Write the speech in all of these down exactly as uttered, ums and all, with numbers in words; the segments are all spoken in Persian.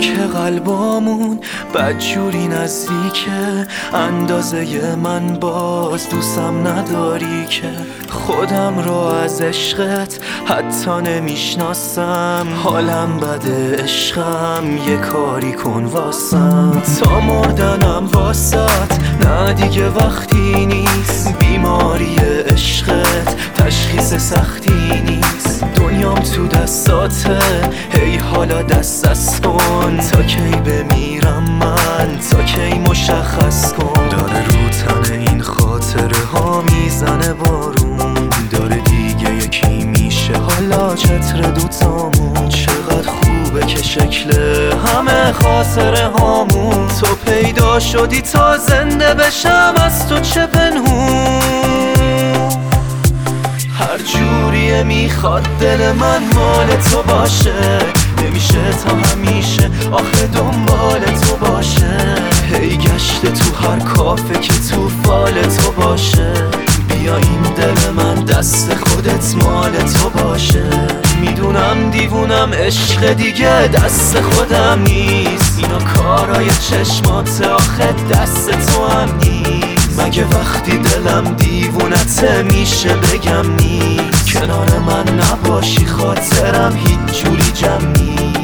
که قلبامون بدجوری نزدیکه، اندازه من باز دوستم نداری که خودم رو از عشقت حتی نمیشناسم. حالم بده عشقم یه کاری کن واسم، تا مردنم واسط نه دیگه وقتی نیست. بیماری عشقت تشخیص سختی نیست، دنیام تو دستاته هی حالا دست از کن. تا کی بمیرم من، تا کی مشخص کن. داره رو تن این خاطره ها میزنه بارون، داره دیگه یکی میشه حالا چتر دوتامون. چقدر خوبه که شکل همه خاطره هامون، تو پیدا شدی تا زنده بشم از تو چه پنهون. هر جوریه میخواد دل من مال تو باشه، نمیشه تا همیشه آخه دنبال تو باشه. هی گشته تو هر کافه که تو فال تو باشه، بیا این دل من دست خودت مال تو باشه. میدونم دیوونم عشق دیگه دست خودم نیست، اینا کارای چشمات آخه دست تو هم نیست. مگه وقتی دلم دیوونته میشه بگم نیست، کنار من نباشی خاطرم هیچ جوری جمع نیست.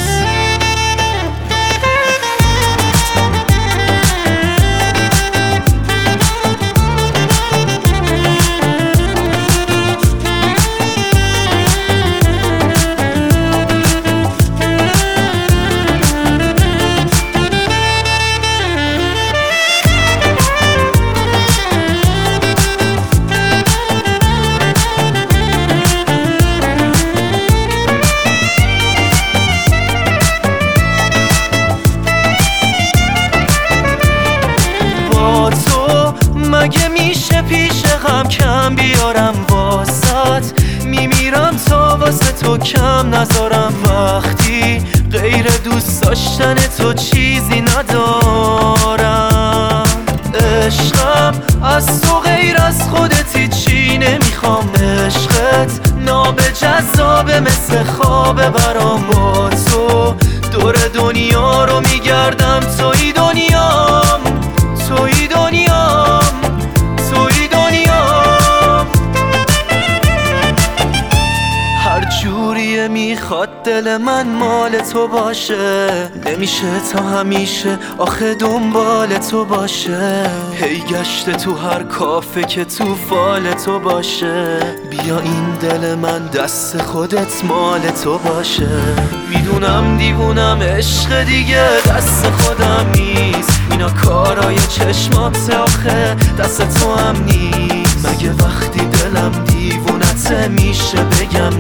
مگه میشه پیش غم کم بیارم واسط، میمیرم تا واسه تو کم نذارم. وقتی غیر دوست داشتن تو چیزی ندارم، عشقم از تو غیر از خودت هیچی نمیخوام. عشقت نابجذابه مثل خوابه برام، با تو دور دنیا رو میگردم. توی دنیام، توی دنیام، توی دنیام. هر جوریه میخواد دل من مال تو باشه، نمیشه تا همیشه آخه دنبال تو باشه. هی گشته تو هر کافه که تو فال تو باشه، بیا این دل من دست خودت مال تو باشه. میدونم دیوونم عشق دیگه دست خودم نیست، اینا کارای چشمات آخه دست تو هم نیست. مگه وقتی دلم دیوونته میشه بگم